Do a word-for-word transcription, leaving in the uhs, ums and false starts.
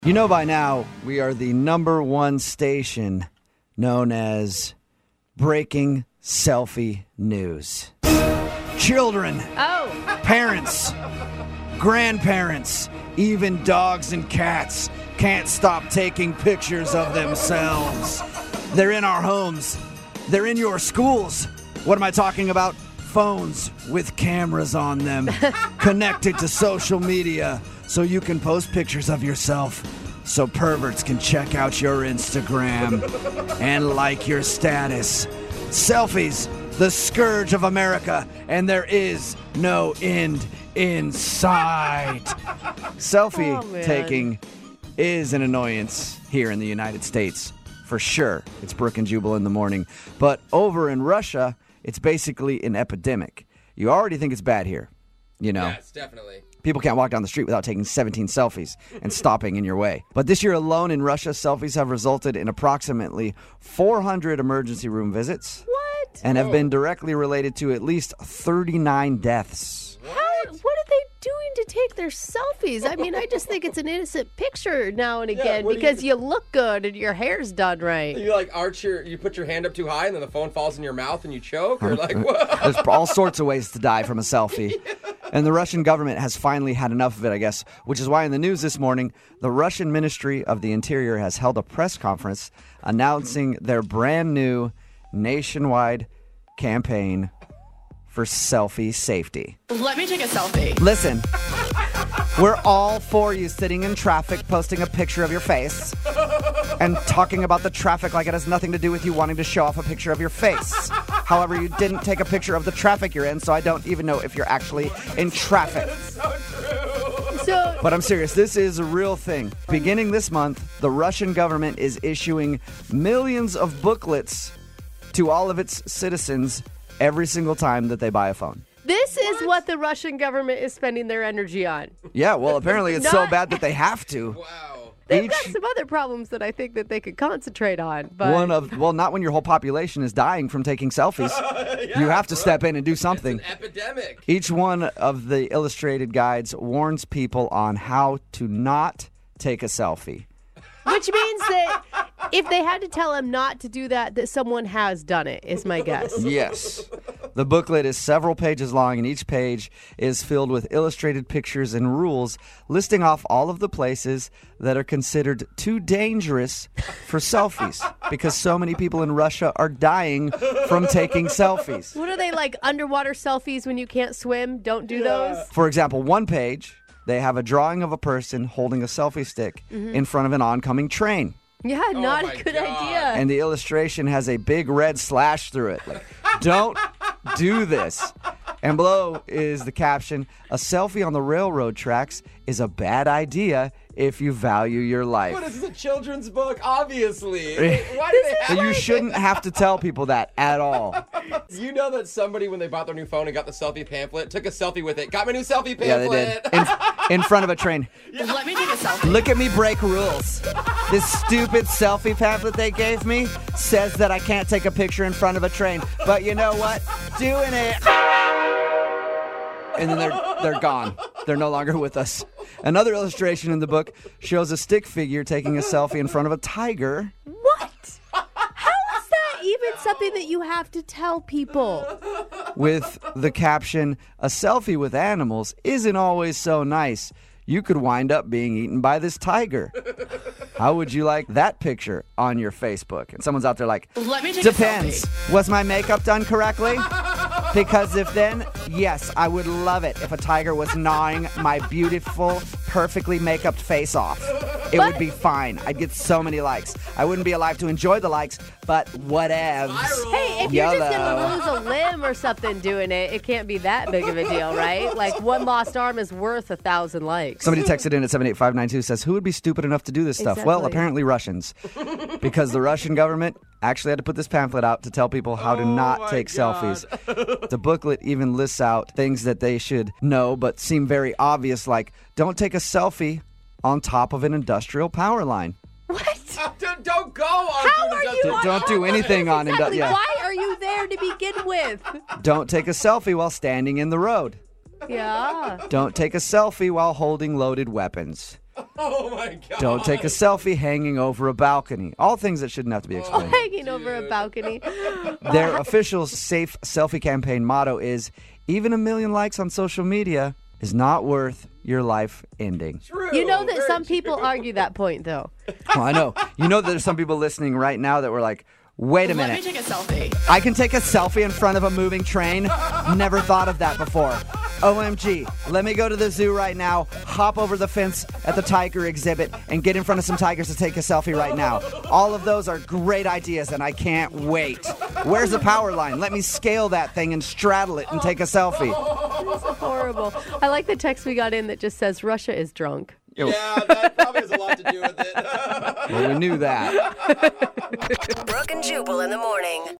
You know by now, we are the number one station known as Breaking Selfie News. Children, oh, parents, grandparents, even dogs and cats can't stop taking pictures of themselves. They're in our homes. They're in your schools. What am I talking about? Phones with cameras on them, connected to social media, so you can post pictures of yourself so perverts can check out your Instagram and like your status. Selfies, the scourge of America, and there is no end in sight. Selfie Oh, taking is an annoyance here in the United States, for sure. It's Brooke and Jubal in the morning. But over in Russia, it's basically an epidemic. You already think it's bad here, you know? Yes, definitely. People can't walk down the street without taking seventeen selfies and stopping in your way. But this year alone in Russia, selfies have resulted in approximately four hundred emergency room visits. what? And have been directly related to at least thirty-nine deaths. How, what are they doing to take their selfies? I mean, I just think it's an innocent picture now and Yeah, again what do because you- you look good and your hair's done right. You like arch your, you put your hand up too high and then the phone falls in your mouth and you choke, or like what? There's all sorts of ways to die from a selfie. And the Russian government has finally had enough of it, I guess, which is why in the news this morning, the Russian Ministry of the Interior has held a press conference announcing their brand new nationwide campaign for selfie safety. Let me take a selfie. Listen, we're all for you sitting in traffic, posting a picture of your face, and talking about the traffic like it has nothing to do with you wanting to show off a picture of your face. However, you didn't take a picture of the traffic you're in, so I don't even know if you're actually in traffic. So, But I'm serious, this is a real thing. Beginning this month, the Russian government is issuing millions of booklets to all of its citizens every single time that they buy a phone. this is what the Russian government is spending their energy on. Yeah, well, apparently it's so Not- bad that they have to. Wow. They've Each- got some other problems that I think that they could concentrate on. But One of, well, not when your whole population is dying from taking selfies. You have to step in and do something. It's an epidemic. Each one of the illustrated guides warns people on how to not take a selfie. which means that if they had to tell him not to do that, that someone has done it, is my guess. Yes. The booklet is several pages long, and each page is filled with illustrated pictures and rules listing off all of the places that are considered too dangerous for selfies because so many people in Russia are dying from taking selfies. What are they, like underwater selfies when you can't swim? Don't do those? For example, one page, they have a drawing of a person holding a selfie stick in front of an oncoming train. Yeah, not my a good God. idea. And the illustration has a big red slash through it. Like, don't do this. And below is the caption, a selfie on the railroad tracks is a bad idea if you value your life. What is this, a children's book? Obviously. Why do they have So you shouldn't have to tell people that at all. You know that somebody, when they bought their new phone and got the selfie pamphlet, took a selfie with it. Got my new selfie pamphlet. Yeah, they did. In, in front of a train. Let me take a selfie. Look at me break rules. This stupid selfie pamphlet they gave me says that I can't take a picture in front of a train. But you know what? Doing it. And then they're they're gone. They're no longer with us. Another illustration in the book shows a stick figure taking a selfie in front of a tiger. What? How is that even something that you have to tell people? With the caption, a selfie with animals isn't always so nice. You could wind up being eaten by this tiger. How would you like that picture on your Facebook? And someone's out there like, Let me take depends. a selfie. Was my makeup done correctly? Because if then, yes, I would love it if a tiger was gnawing my beautiful, perfectly make-up face off. It would be fine. I'd get so many likes. I wouldn't be alive to enjoy the likes, but whatevs. Hey, if you're just YOLO. going to lose a limb or something doing it, it can't be that big of a deal, right? Like, one lost arm is worth a thousand likes. Somebody texted in at seven eight five nine two, says, who would be stupid enough to do this stuff? Well, Exactly. apparently Russians. Because the Russian government actually had to put this pamphlet out to tell people how to Oh not my take God. selfies. The booklet even lists out things that they should know but seem very obvious, like don't take a selfie on top of an industrial power line. What? Don't, don't go on. How to are the- you on Don't do anything on indu- Exactly. yeah. Why are you there to begin with? Don't take a selfie while standing in the road. Yeah. Don't take a selfie while holding loaded weapons. Oh my God. Don't take a selfie hanging over a balcony. All things that shouldn't have to be explained. Hanging over a balcony. Their official safe selfie campaign motto is, even a million likes on social media is not worth your life ending. True. You know that Very some true. people argue that point, though. Oh, I know. You know that there's some people listening right now that were like, wait a Let me minute. take a selfie. I can take a selfie in front of a moving train? Never thought of that before. O M G, let me go to the zoo right now, hop over the fence at the tiger exhibit, and get in front of some tigers to take a selfie right now. All of those are great ideas, and I can't wait. Where's the power line? Let me scale that thing and straddle it and take a selfie. This is horrible. I like the text we got in that just says, Russia is drunk. Yeah, that probably has a lot to do with it. Well, we knew that. Brooke and Jubal in the morning.